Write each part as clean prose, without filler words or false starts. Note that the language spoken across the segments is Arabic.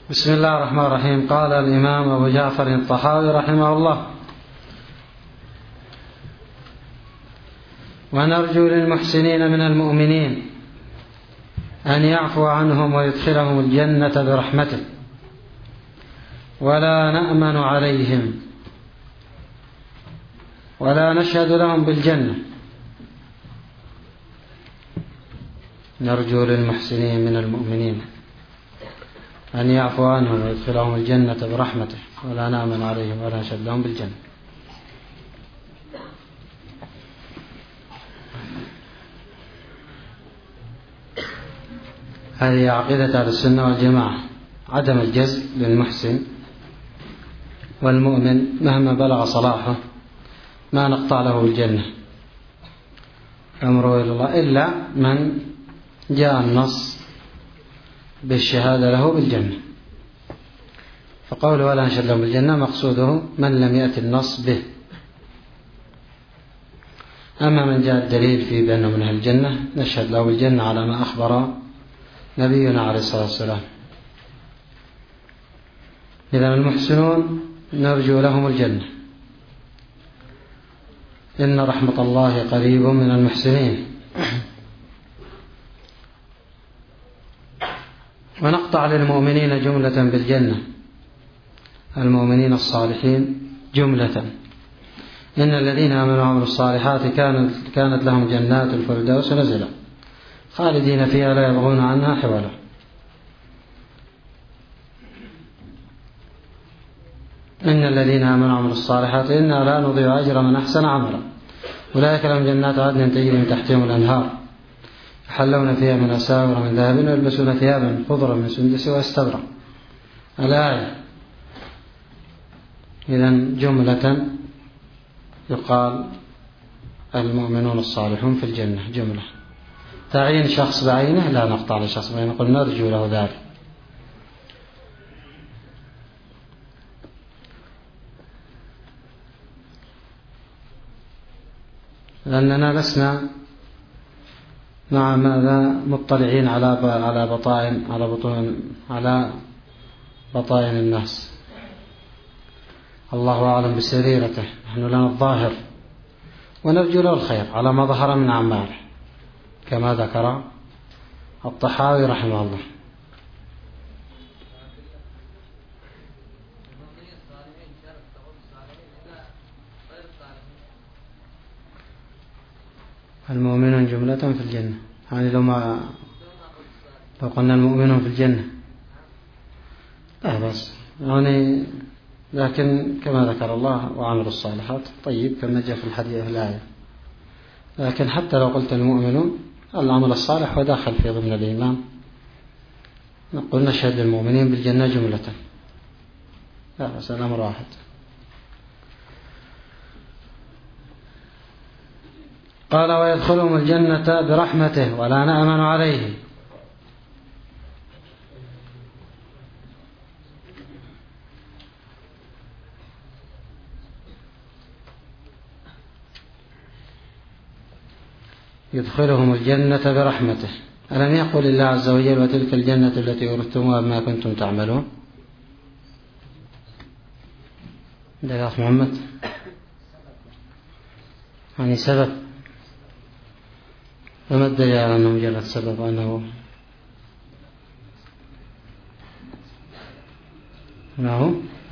بسم الله الرحمن الرحيم. قال الإمام أبو جعفر الطحاوي رحمه الله: ونرجو للمحسنين من المؤمنين أن يعفو عنهم ويدخلهم الجنة برحمته، ولا نأمن عليهم ولا نشهد لهم بالجنة. نرجو للمحسنين من المؤمنين أن يعفو عنهم ويدخلهم الجنة برحمته، ولا نأمن عليهم ولا نشهد لهم بالجنة. هذه عقيدة أهل السنة والجماعة، عدم الجزم للمحسن والمؤمن مهما بلغ صلاحه، ما نقطع له الجنة، أمره إلى الله، إلا من جاء النص بالشهادة له بالجنة. فقوله ولا نشهد لهم بالجنة مقصوده من لم يأتي النص به. أما من جاء الدليل في بأنه من أهل الجنة نشهد له بالجنة على ما أخبر نبينا عليه الصلاة والسلام. إذن المحسنون نرجو لهم الجنة، إن رحمة الله قريب من المحسنين. ونقطع للمؤمنين جملة بالجنة، المؤمنين الصالحين جملة. إن الذين آمنوا وعملوا الصالحات كانت لهم جنات الفردوس نزلا خالدين فيها لا يبغون عنها حولا. إن الذين آمنوا وعملوا الصالحات إنا لا نضيع أجر من أحسن عملا أولئك لهم جنات عدن تجري من تحتهم الأنهار يحلون فيها من أساور من ذهب ويلبسون ثيابا خضرا من سندس واستبرق. الآية. إذن جملة يقال المؤمنون الصالحون في الجنة جملة. تعيين شخص بعينه لا نقطع لشخص بعينه، نقول نرجو له ذلك. لأننا لسنا مع ماذا مطلعين على بطائن الناس. الله أعلم بسريرته، نحن لنا الظاهر ونرجو له الخير على ما ظهر من أعماله، كما ذكر الطحاوي رحمه الله. المؤمنون جملة في الجنة، يعني لو قلنا المؤمنون في الجنة لا بس يعني، لكن كما ذكر الله وعملوا الصالحات طيب كما جاء في الحديث الآية. لكن حتى لو قلت المؤمنون العمل الصالح وداخل في ضمن الإيمان، نقول نشهد للمؤمنين بالجنة جملة، لا بس الأمر واحد. قال ويدخلهم الجنة برحمته ولا نأمن عليهم. يدخلهم الجنة برحمته. ألم يقل الله عز وجل وتلك الجنة التي أورثتموها بما كنتم تعملون؟ ده يا أخ محمد يعني سبب، فما الدليل على أنه مجرد سبب أنه نعم؟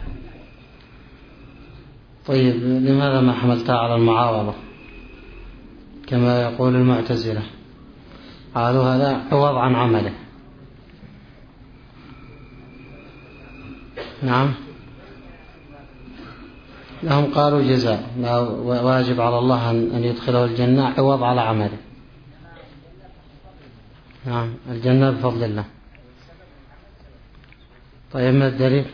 طيب لماذا ما حملتها على المعاوضة كما يقول المعتزلة؟ قالوا هذا عوض عن عمله. نعم، لهم قالوا جزاء، واجب على الله أن يدخله الجنة عوض على عمله. نعم، الجنة بفضل الله. طيب ما الدليل؟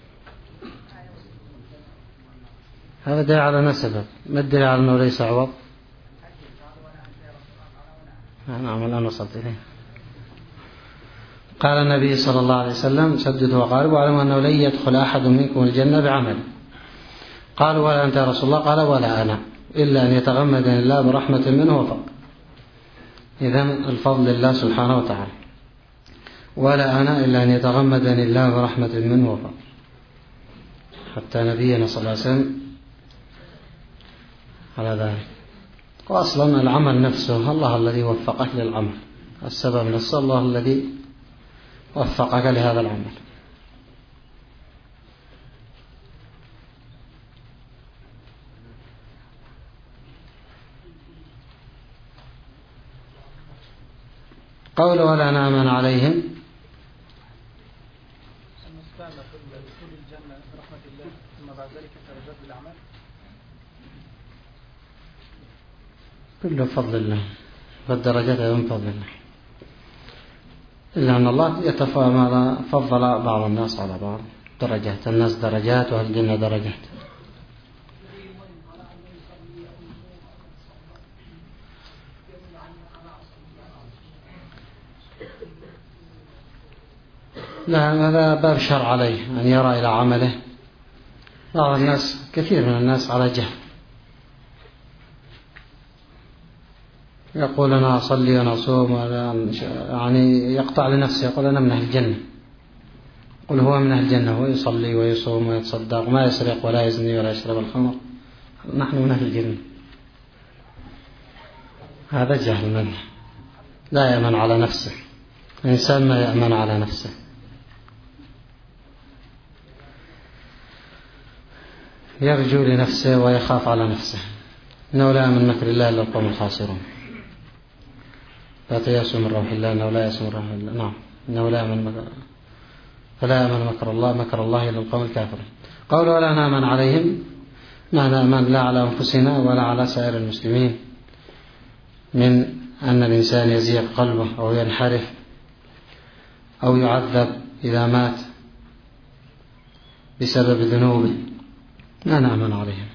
هذا دليل على نسبه، ما الدليل على أنه ليس عوض؟ نعم الآن وصلت إليه. قال النبي صلى الله عليه وسلم سددوا وقاربوا واعلموا أنه لن يدخل أحد منكم الجنة بعمل. قالوا ولا أنت يا رسول الله؟ قال ولا أنا، إلا أن يتغمدني الله برحمة منه وفضل. إذن الفضل لله سبحانه وتعالى. ولا أنا إلا أن يتغمدني الله برحمة منه وفضل. حتى نبينا صلى الله عليه وسلم على ذلك. وأصلا العمل نفسه الله الذي وفقك للعمل، السبب نفسه الله الذي وفقك لهذا العمل. قول ولا نامن عليهم كله بفضل الله، فالدرجات من فضل الله، إلا أن الله فضل بعض الناس على بعض درجات، الناس درجات والجنة درجات. لا، هذا باب شرع عليه أن يرى إلى عمله. بعض الناس، كثير من الناس على جهل، يقول أنا أصلي وأنا أصوم، يعني يقطع لنفسه، يقول أنا من أهل الجنة، يقول هو من أهل الجنة، هو يصلي ويصوم ويتصدق، ما يسرق ولا يزني ولا يشرب الخمر، نحن من أهل الجنة. هذا جهل منه، لا يأمن على نفسه، الإنسان ما يأمن على نفسه. يرجو لنفسه ويخاف على نفسه، إنه لا من مكر الله إلا القوم الخاسرون. لا تيأسوا من روح الله إنه لا يأس من روح الله. نعم، إنه لا يأمن فلا يأمن مكر الله إلا القوم الكافرون. قول ولا نامن عليهم، ما نأمن لا على أنفسنا ولا على سائر المسلمين من أن الإنسان يزيغ قلبه أو ينحرف أو يعذب إذا مات بسبب ذنوبه، ما نأمن عليهم.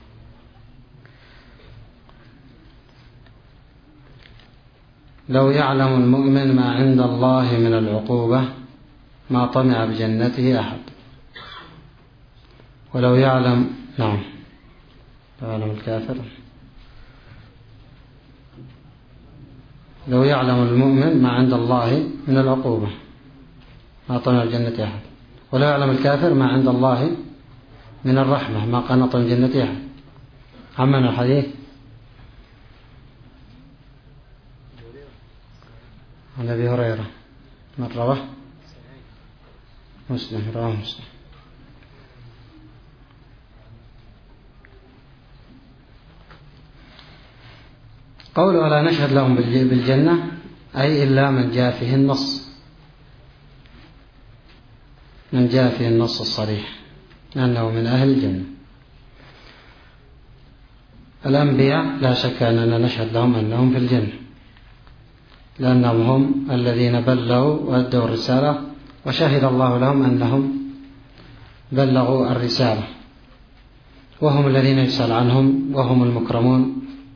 لو يعلم المؤمن ما عند الله من العقوبة ما طمع بجنته أحد. ولو يعلم، نعم، يعلم الكافر. لو يعلم المؤمن ما عند الله من العقوبة ما طمع بجنته أحد، ولو يعلم الكافر ما عند الله من الرحمة ما قنط من جنته أحد. عمنا الحديث عن أبي هريرة، من رواه مسلم، رواه مسلم. قول ولا نشهد لهم بالجنة أي إلا من جاء فيه النص، من جاء فيه النص الصريح أنه من أهل الجنة. الأنبياء لا شك أننا نشهد لهم أنهم في الجنة، لأنهم هم الذين بلغوا وأدوا الرسالة، وشهد الله لهم أنهم بلغوا الرسالة، وهم الذين يسأل عنهم وهم المكرمون.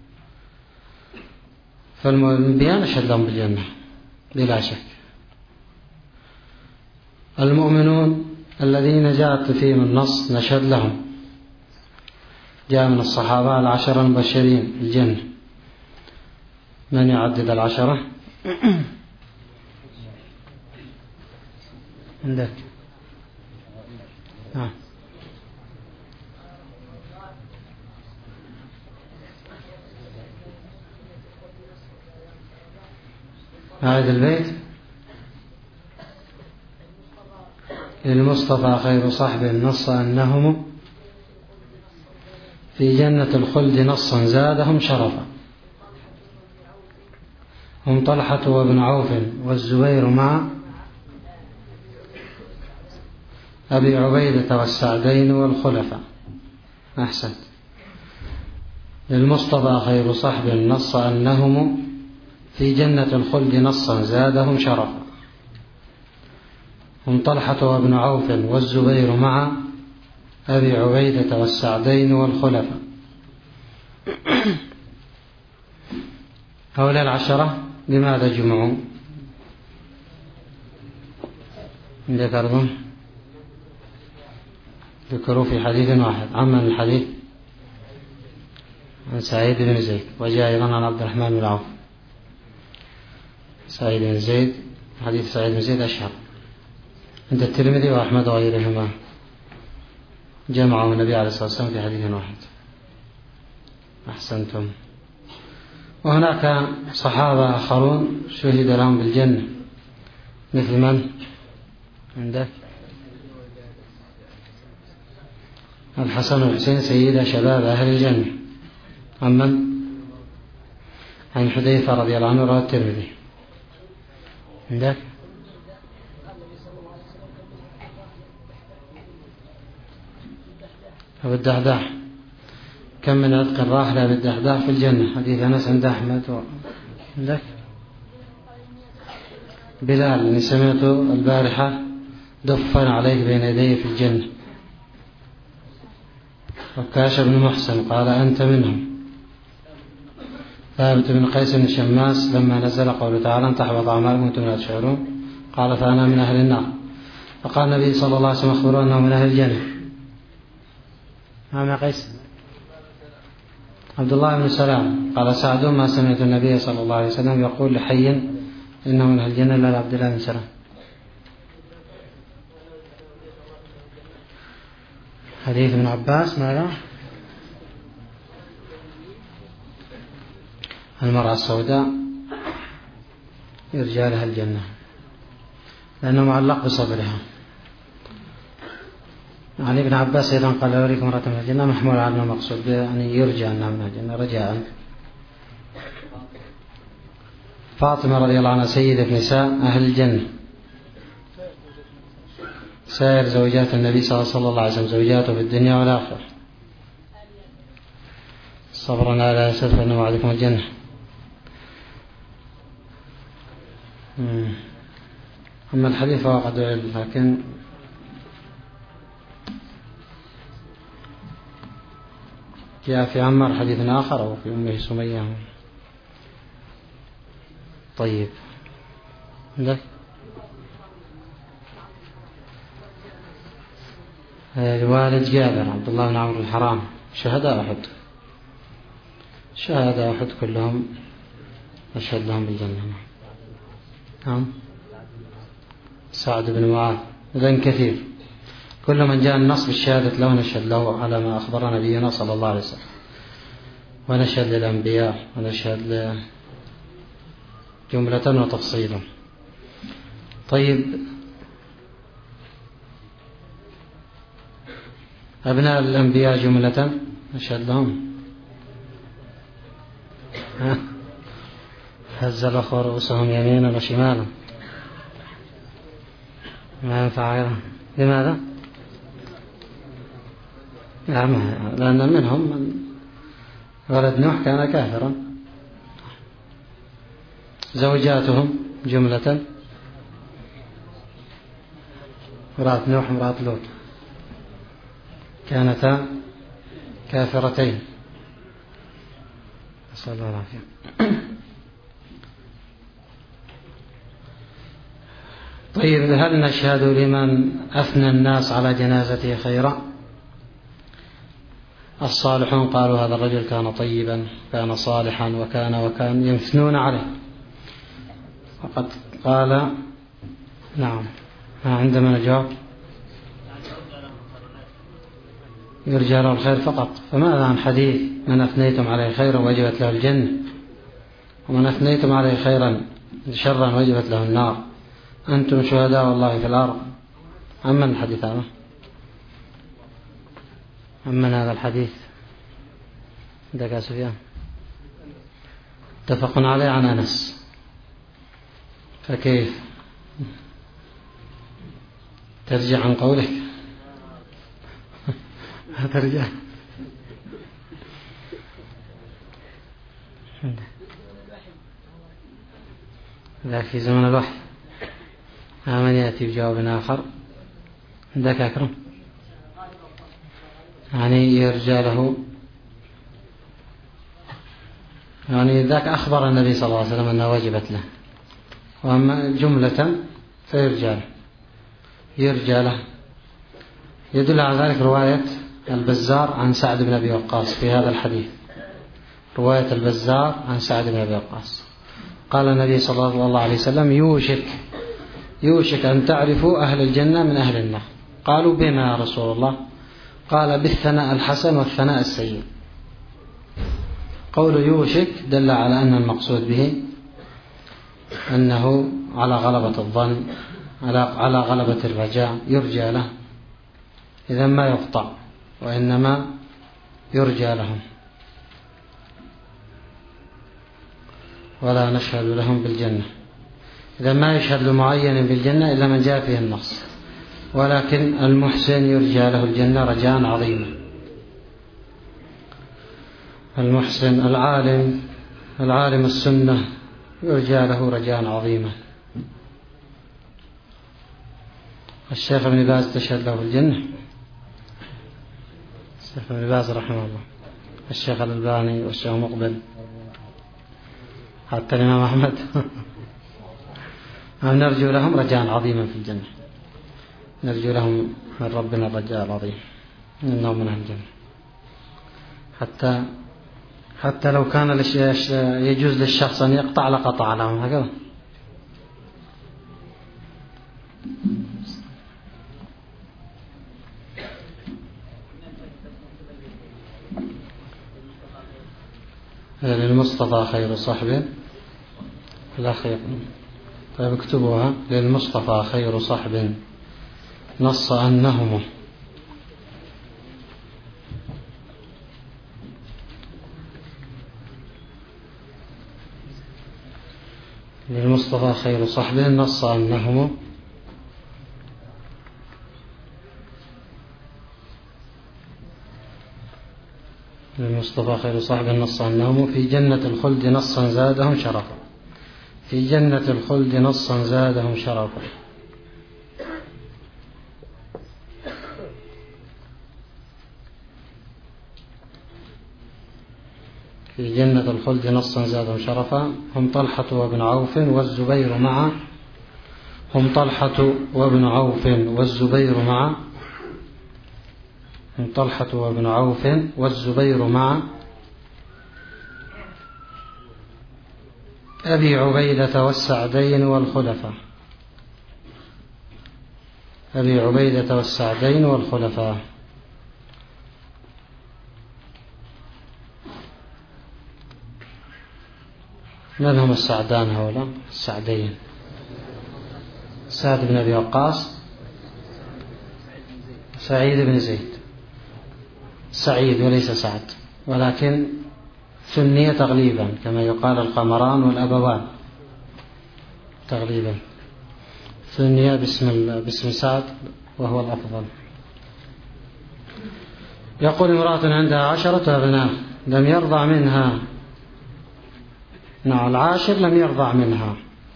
فالأنبياء نشهد لهم بالجنة بلا شك. المؤمنون الذين جاءت فيهم النص نشهد لهم، جاء من الصحابة 10 المبشرين بالجنة. من يعدد 10 عندك؟ هذا البيت للمصطفى خير صحب نص أنهم في جنة الخلد نصا زادهم شرفا. هم طلحة وابن عوف والزبير مع أبي عبيدة والسعدين والخلفاء. أحسنت. للمصطفى خير صحب نص أنهم في جنة الخلد نصا زادهم شرفا. هم طلحة وابن عوف والزبير مع أبي عبيدة والسعدين والخلفاء. هؤلاء 10 لماذا جمعوا؟ ذكروا في حديث واحد. عمن الحديث عن سعيد بن زيد، وجاء أيضا عن عبد الرحمن بن عوف. سعيد بن زيد حديث سعيد بن زيد أشهر عند الترمذي وأحمد وغيرهما، جمعه النبي عليه الصلاة والسلام في حديث واحد. أحسنتم. وهناك صحابة آخرون شهد لهم بالجنة، مثل من عندك؟ الحسن والحسين سيدا شباب أهل الجنة. عمن؟ عن حذيفة رضي الله عنه، رواه الترمذي. عندك؟ أبو الدحداح، كم من عتق راح لأبي الدحداح في الجنة، حديث أنس عند أحمد. عندك؟ بلال اللي سمعته البارحة دفن عليه بين يديه في الجنة. وكاش بن محسن قال أنت منهم. ثابت بن قيس بن شماس لما نزل قوله تعالى أن تحبط أعمالكم وأنتم لا تشعرون قال فأنا من أهل النار، فقال النبي صلى الله عليه وسلم أخبروا أنه من أهل الجنة. يا قيس؟ عبد الله بن سلام قال سعد ما سمعت النبي صلى الله عليه وسلم يقول لحي إنه من أهل الجنة إلا عبد الله بن سلام. حديث ابن عباس ماذا؟ المرأة السوداء يرجى لها الجنة لأنه معلق بصبرها. عن ابن عباس أيضا قال أريكم امرأة من الجنة، محمول على أنه مقصود يعني يرجى أنها من الجنة رجاء. فاطمة رضي الله عنها سيدة نساء أهل الجنة، سائر زوجات النبي صلى الله عليه وسلم زوجاته في الدنيا والآخرة. صبرنا على يسر فإنه وعدكم الجنة. أما الحديث فهو قد علم، لكن جاء في عمار حديث آخر أو في أمه سمية. طيب عندك الوالد جابر عبد الله بن عمرو الحرام شهداء أحد كلهم أشهد لهم بالجنة. نعم. سعد بن معاذ، إذن كثير. كل من جاء النص بالشهادة له نشهد له على ما أخبر نبينا صلى الله عليه وسلم، ونشهد للأنبياء، ونشهد جملة وتفصيلا. طيب أبناء الأنبياء جملة نشهد لهم. هز الأخوة رؤوسهم يمينا وشمالا، ما ينفع غيرهم. لماذا؟ لأن منهم من ولد نوح كان كافرا. زوجاتهم جملة امرأة نوح امرأة لوط كانتا كافرتين، نسأل الله العافية. طيب هل نشهد لمن أثنى الناس على جنازته خيرا؟ الصالحون قالوا هذا الرجل كان طيبا، كان صالحا، وكان يثنون عليه. وقد قال نعم. ما عندما الجواب يرجى له الخير فقط. فماذا عن حديث من أثنيتم عليه خيرا وجبت له الجنة، ومن أثنيتم عليه خيرا شرا وجبت له النار، أنتم شهداء والله في الأرض. عمن الحديث هذا؟ عمن هذا الحديث؟ عندك يا سفيان؟ اتفق عليه عن أنس، فكيف ترجع عن قولك؟ ترجع ذاك في زمن الوحي. من يأتي بجواب آخر؟ عندك أكرم؟ يعني يرجى له، يعني ذاك أخبر النبي صلى الله عليه وسلم أنها وجبت له، وأما جملة يرجى له. يدل على ذلك رواية البزار عن سعد بن أبي وقاص في هذا الحديث. رواية البزار عن سعد بن أبي وقاص قال النبي صلى الله عليه وسلم يوشك يوشك أن تعرفوا أهل الجنة من أهل النار. قالوا بما يا رسول الله؟ قال بالثناء الحسن والثناء السيء. قول يوشك دل على أن المقصود به أنه على غلبة الظن، على غلبة الرجاء، يرجى له، إذا ما يقطع وإنما يرجى لهم، ولا نشهد لهم بالجنة. إذا ما يشهد لمعين بالجنة إلا من جاء فيه النص، ولكن المحسن يرجى له الجنة رجاء عظيما. المحسن العالم السنة يرجى له رجاء عظيما. الشيخ ابن باز تشهد له الجنة، الشيخ ابن باز رحمه الله، الشيخ الألباني والشيخ مقبل، حتى الإمام أحمد نرجو لهم رجاء عظيما في الجنة، نرجو لهم من ربنا الرجاء العظيم إنهم من أهل الجنة. حتى لو كان يجوز للشخص أن يقطع لقطع لهم هكذا. للمصطفى خير صحب الأخير. طيب اكتبوها. للمصطفى خير صحب نص أنهم للمصطفى خير صحب نص أنهم للمصطفى خير صحب نص أنهم في جنة الخلد نصا زادهم شرفا. في جنة الخلد نصا زادهم شرفا. في جنة الخلد نصا زادهم شرفا. هم طلحة وابن عوف والزبير معا. هم طلحة وابن عوف والزبير معا. هم طلحة وابن عوف والزبير معا. أبي عبيدة والسعدين والخلفاء. أبي عبيدة والسعدين والخلفاء. من هم السعدان هؤلاء؟ السعدين سعد بن أبي وقاص، سعيد بن زيد. سعيد وليس سعد، ولكن ثني تغليبا كما يقال القمران والأبوان تغليبا، ثني باسم سعد وهو الأفضل. يقول امرأة عندها 10 أبناء لم يرضع منها، العاشر لم يرضع منها،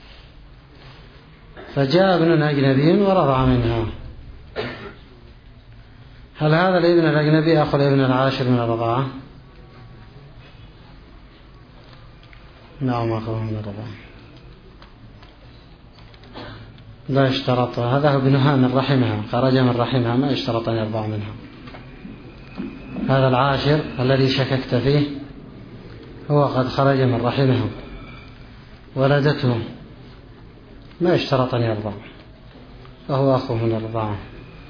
فجاء ابن أجنبي ورضع منها. هل هذا الابن الأجنبي أخو الابن العاشر من الرضاعة؟ نعم أخوه من الرضاعة. لا اشترط، هذا هو ابنها من رحمها، خرج من رحمها، ما اشترط أن يرضع منها. هذا العاشر الذي شككت فيه هو قد خرج من رحمها، ولدته، ما اشترط أن يرضع، فهو أخوه من الرضاعة.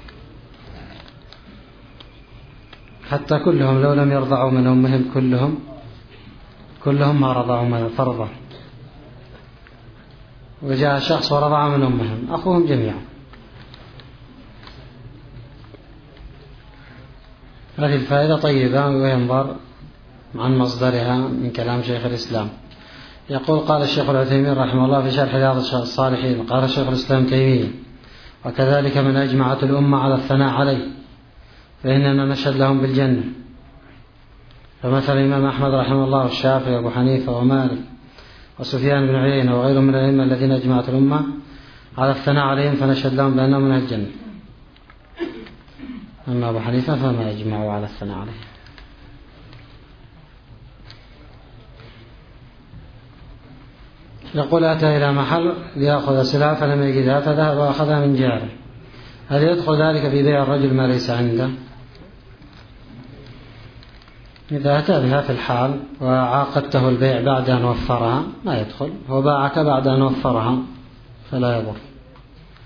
حتى كلهم لو لم يرضعوا من أمهم كلهم ما رضعوا من فرضا، وجاء شخص ورضع من أمهم، أخوهم جميعا. هذه الفائدة طيبة وينظر عن مصدرها من كلام شيخ الإسلام. يقول قال الشيخ العثيمين رحمه الله في شرح رياض الصالحين، قال الشيخ الإسلام تيمية: وكذلك من أجمعت الأمة على الثناء عليه فإننا نشهد لهم بالجنة. فمثل الإمام أحمد رحمه الله والشافعي وأبو حنيفة ومالك وسفيان بن عيينة وغيرهم من الأئمة الذين أجمعت الأمة على الثناء عليهم فنشهد لهم بأنهم من الجنة. أما أبو حنيفة فما أجمعوا على الثناء عليه. يقول: أتى إلى محل ليأخذ سلعة فلم يجدها فذهب وأخذها من جاره، هل يدخل ذلك في بيع الرجل ما ليس عنده؟ إذا أتى بها في الحال وعاقدته البيع بعد أن وفرها ما يدخل، هو باعك بعد أن وفرها فلا يضر.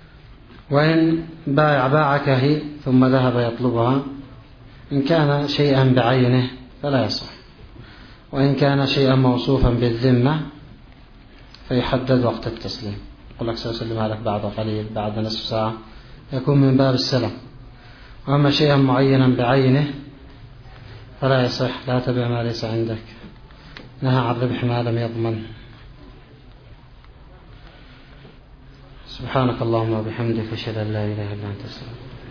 وإن باعك هي ثم ذهب يطلبها إن كان شيئا بعينه فلا يصح، وإن كان شيئا موصوفا بالذمة فيحدد وقت التسليم، يقول لك سأسلمها لك بعد قليل بعد نصف ساعة، يكون من باب السلام. وأما شيئا معينا بعينه فلا يصح، لا تبع ما ليس عندك، نهى عن ربح ما لم يضمن. سبحانك اللهم وبحمدك أشهد أن لا إله إلا أنت أستغفرك.